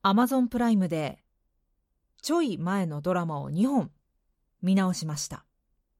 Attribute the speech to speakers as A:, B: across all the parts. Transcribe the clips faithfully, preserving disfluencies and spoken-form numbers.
A: Amazon プライムでちょい前のドラマをにほん見直しました。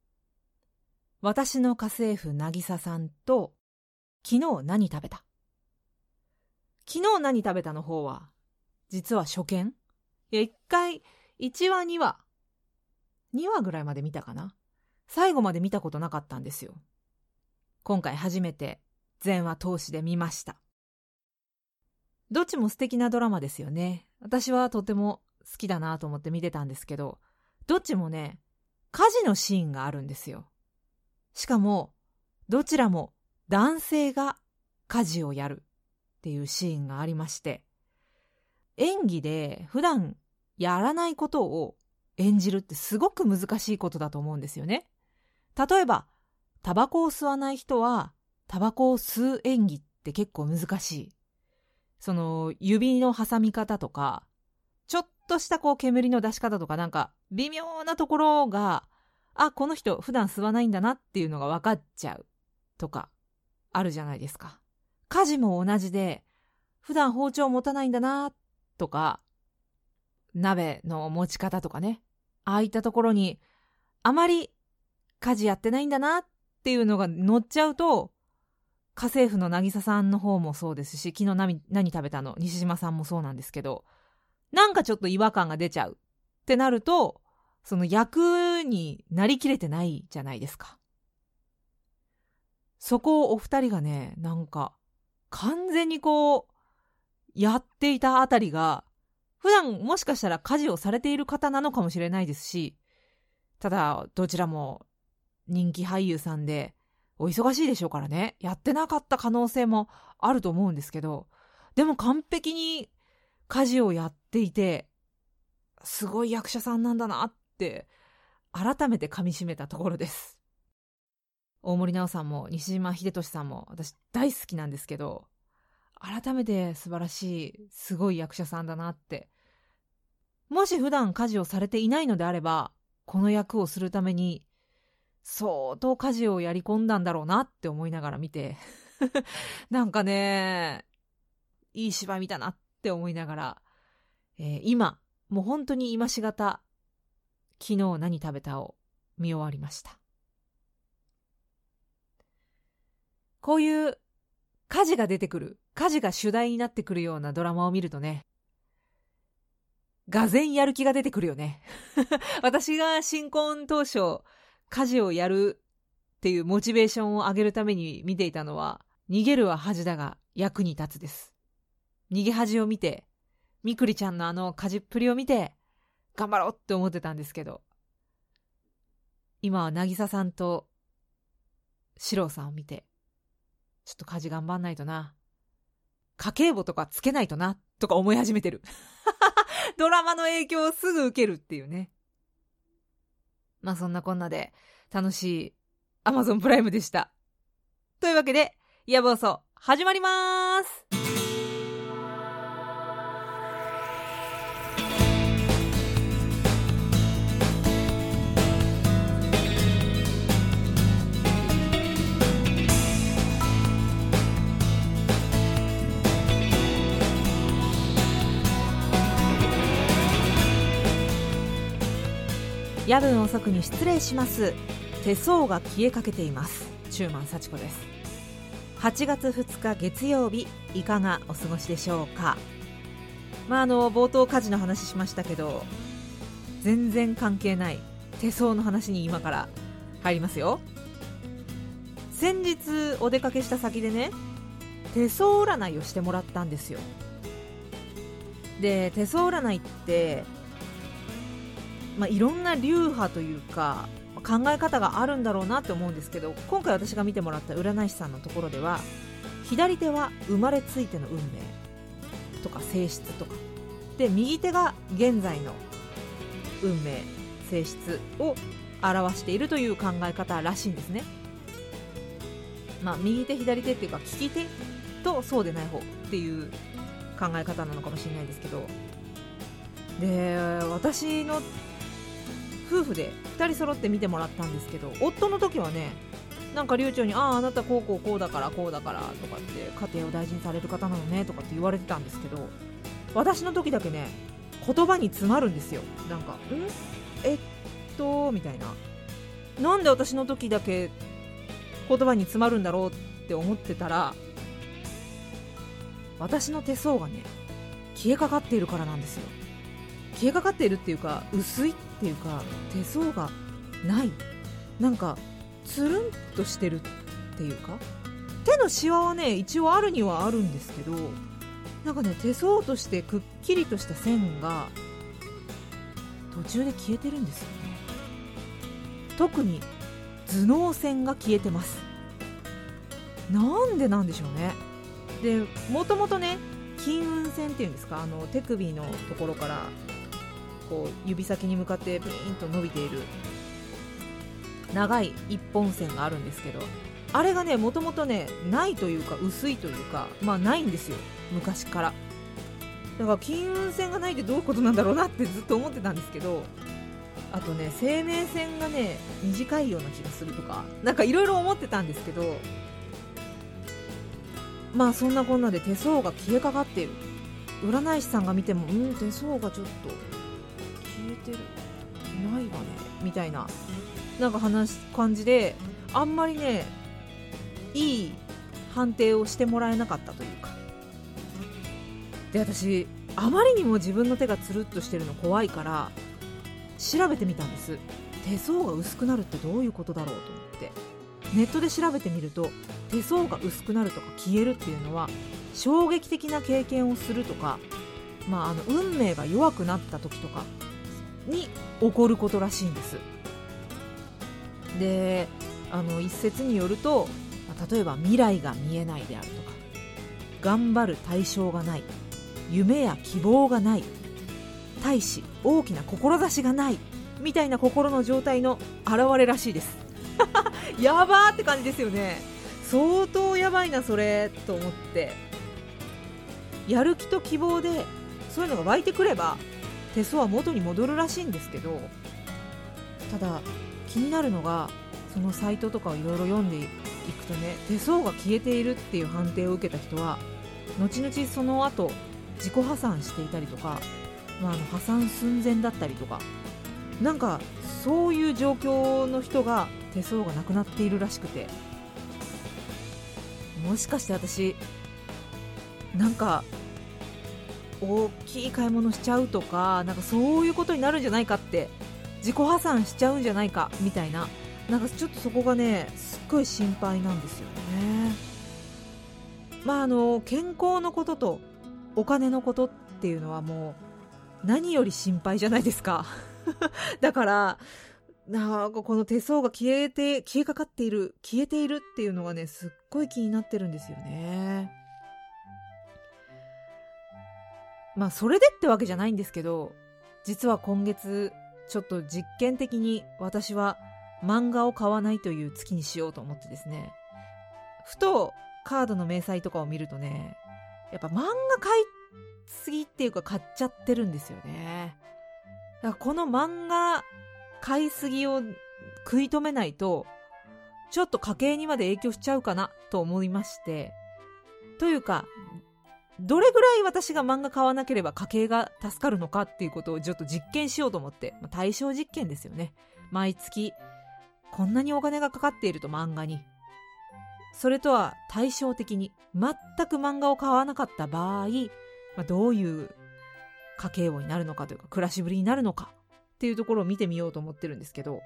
A: 私の家政婦なぎささんと昨日何食べた。昨日何食べたの方は実は初見。いや、一回いちわにわにわぐらいまで見たかな。最後まで見たことなかったんですよ。今回初めて全話通しで見ました。どっちも素敵なドラマですよね。私はとても好きだなと思って見てたんですけど、どっちもね、家事のシーンがあるんですよ。しかもどちらも男性が家事をやるっていうシーンがありまして、演技で普段やらないことを演じるってすごく難しいことだと思うんですよね。例えばタバコを吸わない人はタバコを吸う演技って結構難しい。その指の挟み方とか、ちょっとしたこう煙の出し方とか、なんか微妙なところが、あ、この人普段吸わないんだなっていうのが分かっちゃうとかあるじゃないですか。家事も同じで、普段包丁持たないんだなとか、鍋の持ち方とかね、ああいったところにあまり家事やってないんだなっていうのが乗っちゃうと、家政婦のなぎささんの方もそうですし、昨日 何, 何食べたの西島さんもそうなんですけど、なんかちょっと違和感が出ちゃうってなると、その役になりきれてないじゃないですか。そこをお二人がね、なんか完全にこうやっていたあたりが、普段もしかしたら家事をされている方なのかもしれないですし、ただどちらも人気俳優さんでお忙しいでしょうからね、やってなかった可能性もあると思うんですけど、でも完璧に家事をやっていて、すごい役者さんなんだなって改めて噛み締めたところです。大森南朋さんも西島秀俊さんも私大好きなんですけど、改めて素晴らしいすごい役者さんだなって。もし普段家事をされていないのであれば、この役をするために相当家事をやり込んだんだろうなって思いながら見てなんかね、いい芝居見たなって思いながら、えー、今もう本当に今しがた昨日何食べたを見終わりました。こういう家事が出てくる、家事が主題になってくるようなドラマを見るとね、がぜんやる気が出てくるよね私が新婚当初家事をやるっていうモチベーションを上げるために見ていたのは、逃げるは恥だが役に立つです。逃げ恥を見て、みくりちゃんのあの家事っぷりを見て頑張ろうって思ってたんですけど、今はなぎささんとしろうさんを見て、ちょっと家事頑張んないとな、家計簿とかつけないとなとか思い始めてるドラマの影響をすぐ受けるっていうね。まあそんなこんなで楽しい Amazon プライムでした。というわけで野放送始まります。夜分遅くに失礼します。手相が消えかけています。中満幸子です。はちがつふつか月曜日、いかがお過ごしでしょうか。まああの冒頭家事の話しましたけど、全然関係ない手相の話に今から入りますよ。先日お出かけした先でね、手相占いをしてもらったんですよ。で手相占いってまあ、いろんな流派というか考え方があるんだろうなって思うんですけど、今回私が見てもらった占い師さんのところでは、左手は生まれついての運命とか性質とかで、右手が現在の運命性質を表しているという考え方らしいんですね。まあ右手左手っていうか利き手とそうでない方っていう考え方なのかもしれないですけど、で私の夫婦でふたり揃って見てもらったんですけど、夫の時はね、なんか流暢に、あああなたこうこうこうだからこうだからとかって、家庭を大事にされる方なのねとかって言われてたんですけど、 私の時だけね言葉に詰まるんですよ。なんかんえっとみたいな、なんで私の時だけ言葉に詰まるんだろうって思ってたら、私の手相がね消えかかっているからなんですよ。消えかかっているっていうか薄いっていうか、手相がない、なんかつるんとしてるっていうか、手のシワはね一応あるにはあるんですけど、なんかね手相としてくっきりとした線が途中で消えてるんですよね。特に頭脳線が消えてます。なんでなんでしょうね。でもともとね金運線っていうんですか、あの手首のところからこう指先に向かってピーンと伸びている長い一本線があるんですけど、あれがねもともとねないというか薄いというか、まあないんですよ昔から。だから金運線がないってどういうことなんだろうなってずっと思ってたんですけど、あとね生命線がね短いような気がするとか、なんかいろいろ思ってたんですけど、まあそんなこんなで手相が消えかかっている。占い師さんが見てもうん手相がちょっと消えてるないわねみたいななんか話感じで、あんまりねいい判定をしてもらえなかったというか。で私あまりにも自分の手がつるっとしてるの怖いから調べてみたんです。手相が薄くなるってどういうことだろうと思ってネットで調べてみると、手相が薄くなるとか消えるっていうのは衝撃的な経験をするとか、まあ、あの運命が弱くなった時とかに起こることらしいんです。であの一説によると、例えば未来が見えないであるとか、頑張る対象がない、夢や希望がない、大し大きな志がないみたいな心の状態の現れらしいです。やばーって感じですよね。相当やばいなそれと思って、やる気と希望でそういうのが湧いてくれば手相は元に戻るらしいんですけど、ただ気になるのが、そのサイトとかをいろいろ読んでいくとね、手相が消えているっていう判定を受けた人は後々その後自己破産していたりとか、まあ、あの破産寸前だったりとか、なんかそういう状況の人が手相がなくなっているらしくて、もしかして私なんか大きい買い物しちゃうとか、なんかそういうことになるんじゃないかって、自己破産しちゃうんじゃないかみたいな、なんかちょっとそこがねすっごい心配なんですよね。まああの健康のこととお金のことっていうのはもう何より心配じゃないですか。だからなんかこの手相が消えて消えかかっている消えているっていうのがねすっごい気になってるんですよね。まあそれでってわけじゃないんですけど、実は今月ちょっと実験的に私は漫画を買わないという月にしようと思ってですね、ふとカードの明細とかを見るとね、やっぱ漫画買いすぎっていうか買っちゃってるんですよね。だからこの漫画買いすぎを食い止めないとちょっと家計にまで影響しちゃうかなと思いまして、というかどれぐらい私が漫画買わなければ家計が助かるのかっていうことをちょっと実験しようと思って、まあ、対象実験ですよね。毎月こんなにお金がかかっていると漫画に、それとは対照的に全く漫画を買わなかった場合、まあ、どういう家計簿になるのかというか暮らしぶりになるのかっていうところを見てみようと思ってるんですけど、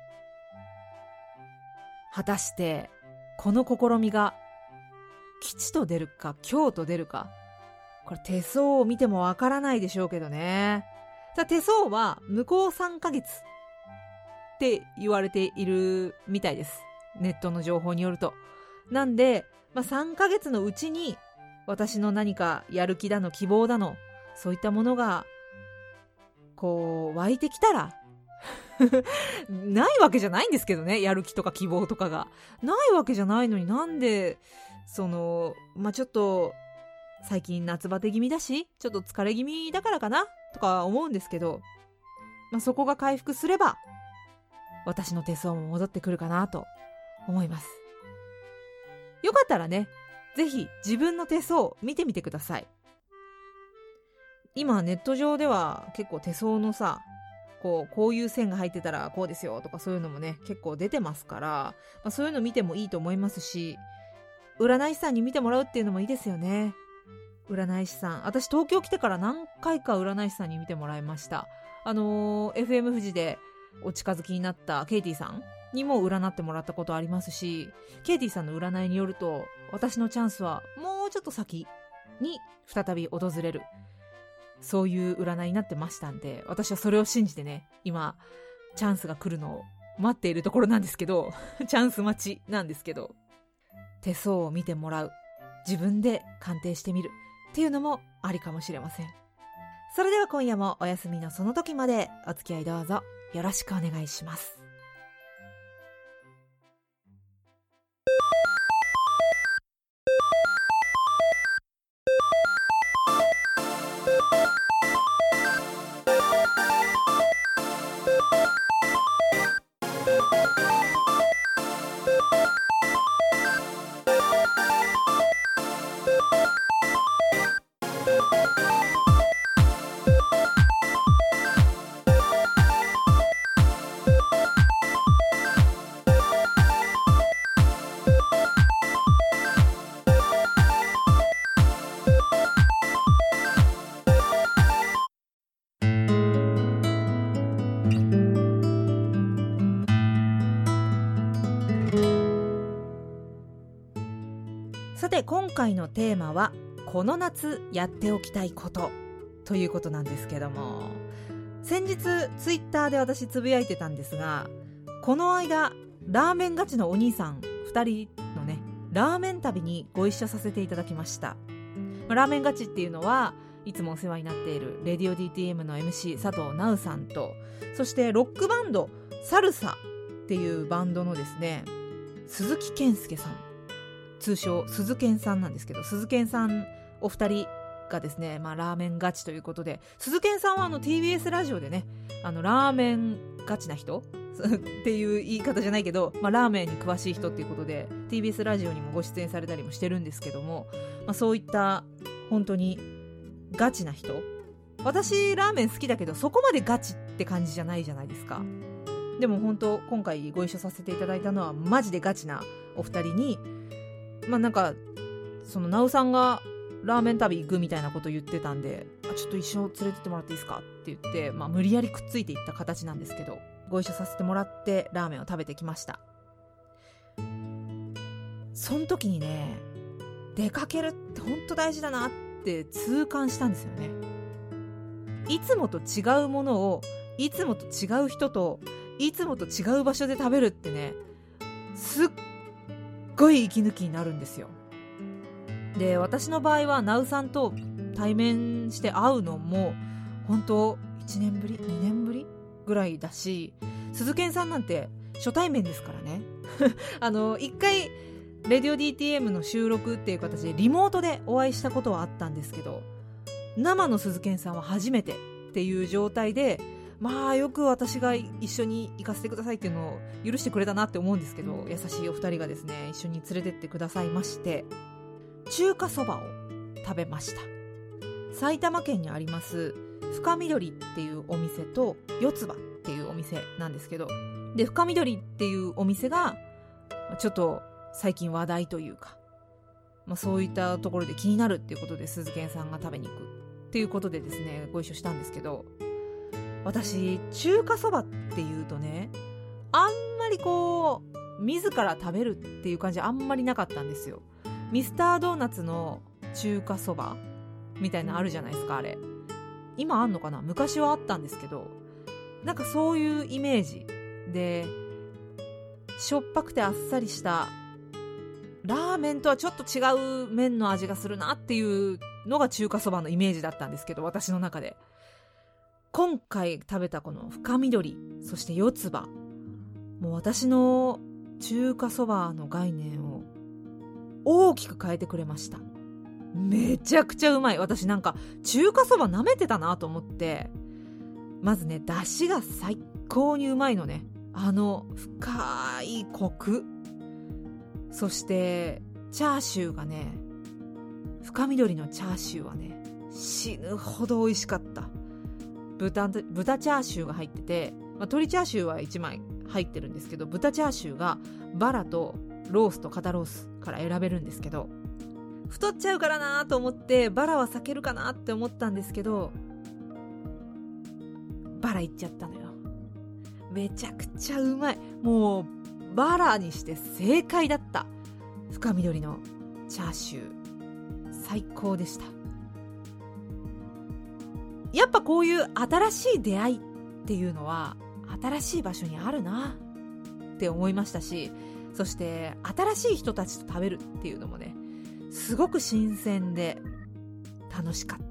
A: 果たしてこの試みが吉と出るか凶と出るか、これ手相を見てもわからないでしょうけどね。手相は向こうさんかげつって言われているみたいです、ネットの情報によると。なんで、まあ、さんかげつのうちに私の何かやる気だの希望だのそういったものがこう湧いてきたらないわけじゃないんですけどね、やる気とか希望とかがないわけじゃないのに、なんでそのまあちょっと最近夏バテ気味だしちょっと疲れ気味だからかなとか思うんですけど、まあ、そこが回復すれば私の手相も戻ってくるかなと思います。よかったらね、ぜひ自分の手相見てみてください。 今ネット上では結構手相のさ、こうこういう線が入ってたらこうですよとかそういうのもね結構出てますから、まあ、そういうの見てもいいと思いますし、占い師さんに見てもらうっていうのもいいですよね。占い師さん、私東京来てから何回か占い師さんに見てもらいました。あのー、エフエム 富士でお近づきになったケイティさんにも占ってもらったことありますし、ケイティさんの占いによると私のチャンスはもうちょっと先に再び訪れる、そういう占いになってましたんで、私はそれを信じてね今チャンスが来るのを待っているところなんですけどチャンス待ちなんですけど、手相を見てもらう、自分で鑑定してみるっていうのもありかもしれません。それでは今夜もお休みのその時までお付き合いどうぞよろしくお願いします。さて今回のテーマはこの夏やっておきたいことということなんですけども、先日ツイッターで私つぶやいてたんですが、この間ラーメンガチのお兄さんふたりのねラーメン旅にご一緒させていただきました。ラーメンガチっていうのはいつもお世話になっているレディオ ディーティーエム の エムシー 佐藤直さんと、そしてロックバンドサルサっていうバンドのですね鈴木健介さん、通称鈴健さんなんですけど、鈴健さんお二人がですね、まあ、ラーメンガチということで、鈴健さんはあの ティービーエス ラジオでね、あのラーメンガチな人っていう言い方じゃないけど、まあ、ラーメンに詳しい人っていうことで ティービーエス ラジオにもご出演されたりもしてるんですけども、まあ、そういった本当にガチな人、私ラーメン好きだけどそこまでガチって感じじゃないじゃないですか。でも本当今回ご一緒させていただいたのはマジでガチなお二人に、まあなんかそのナウさんがラーメン旅行くみたいなこと言ってたんで、あちょっと一緒連れてってもらっていいですかって言って、まあ、無理やりくっついていった形なんですけど、ご一緒させてもらってラーメンを食べてきました。その時にね、出かけるって本当大事だなって痛感したんですよね。いつもと違うものをいつもと違う人といつもと違う場所で食べるってね、すっごい息抜きになるんですよ。で、私の場合はナウさんと対面して会うのも本当いちねんぶりにねんぶりぐらいだし、鈴健さんなんて初対面ですからねあの一回レディオ ディーティーエム の収録っていう形でリモートでお会いしたことはあったんですけど、生の鈴健さんは初めてっていう状態で、まあよく私が一緒に行かせてくださいっていうのを許してくれたなって思うんですけど、優しいお二人がですね一緒に連れてってくださいまして、中華そばを食べました。埼玉県にあります深緑っていうお店と四つ葉っていうお店なんですけど、で深緑っていうお店がちょっと最近話題というか、まあ、そういったところで気になるっていうことで鈴健さんが食べに行くっていうことでですねご一緒したんですけど、私中華そばっていうとね、あんまりこう自ら食べるっていう感じあんまりなかったんですよ。ミスタードーナツの中華そばみたいなのあるじゃないですか。あれ今あんのかな、昔はあったんですけど、なんかそういうイメージで、しょっぱくてあっさりしたラーメンとはちょっと違う麺の味がするなっていうのが中華そばのイメージだったんですけど、私の中で今回食べたこの深緑、そして四つ葉、もう私の中華そばの概念を大きく変えてくれました。めちゃくちゃうまい。私なんか中華そば舐めてたなと思って、まずね出汁が最高にうまいのね。あの深いコク、そしてチャーシューがね、深緑のチャーシューはね死ぬほど美味しかった。 豚, 豚チャーシューが入ってて、まあ、鶏チャーシューはいちまい入ってるんですけど、豚チャーシューがバラとロースと肩ロースから選べるんですけど、太っちゃうからなと思ってバラは避けるかなって思ったんですけど、バラいっちゃったのよ。めちゃくちゃうまい。もうバラにして正解だった。深緑のチャーシュー最高でした。やっぱこういう新しい出会いっていうのは新しい場所にあるなって思いましたし、そして新しい人たちと食べるっていうのもね、すごく新鮮で楽しかった。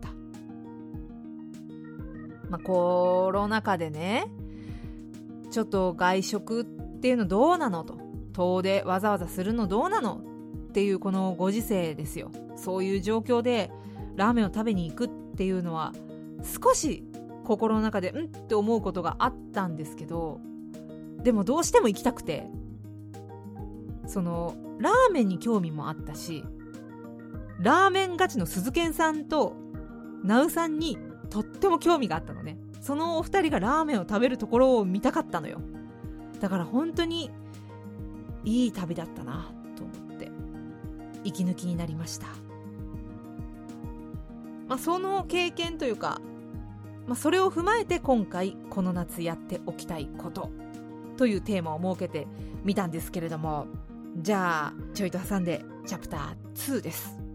A: まあ、コロナ禍でね、ちょっと外食っていうのどうなのと、遠出わざわざするのどうなのっていうこのご時世ですよ。そういう状況でラーメンを食べに行くっていうのは少し心の中でうんって思うことがあったんですけど、でもどうしても行きたくて、そのラーメンに興味もあったし、ラーメンガチの鈴賢さんとナウさんにとっても興味があったのね。そのお二人がラーメンを食べるところを見たかったのよ。だから本当にいい旅だったなと思って息抜きになりました。まあ、その経験というか、まあ、それを踏まえて今回この夏やっておきたいことというテーマを設けてみたんですけれども、じゃあちょいと挟んでチャプターツーです。